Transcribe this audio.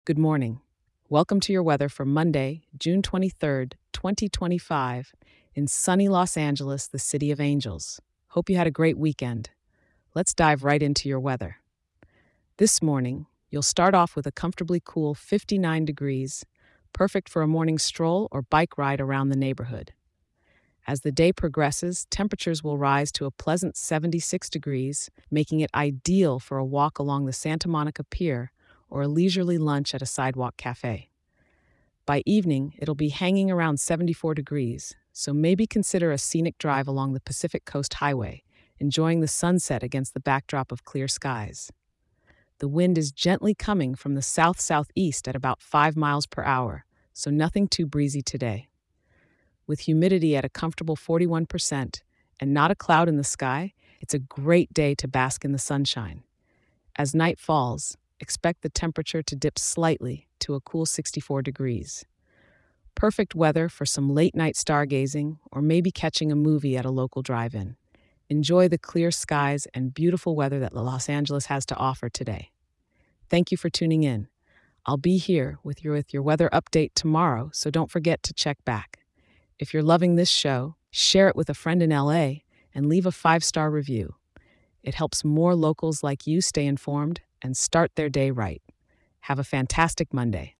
Good morning. Welcome to your weather for Monday, June 23rd, 2025, in sunny Los Angeles, the city of angels. Hope you had a great weekend. Let's dive right into your weather. This morning, you'll start off with a comfortably cool 59 degrees, perfect for a morning stroll or bike ride around the neighborhood. As the day progresses, temperatures will rise to a pleasant 76 degrees, making it ideal for a walk along the Santa Monica Pier or a leisurely lunch at a sidewalk cafe. By evening, it'll be hanging around 74 degrees, so maybe consider a scenic drive along the Pacific Coast Highway, enjoying the sunset against the backdrop of clear skies. The wind is gently coming from the south-southeast at about 5 miles per hour, so nothing too breezy today. With humidity at a comfortable 41% and not a cloud in the sky, it's a great day to bask in the sunshine. As night falls, expect the temperature to dip slightly to a cool 64 degrees. Perfect weather for some late night stargazing or maybe catching a movie at a local drive in. Enjoy the clear skies and beautiful weather that Los Angeles has to offer today. Thank you for tuning in. I'll be here with your weather update tomorrow, so don't forget to check back. If you're loving this show, share it with a friend in LA and leave a 5-star review. It helps more locals like you stay informed and start their day right. Have a fantastic Monday.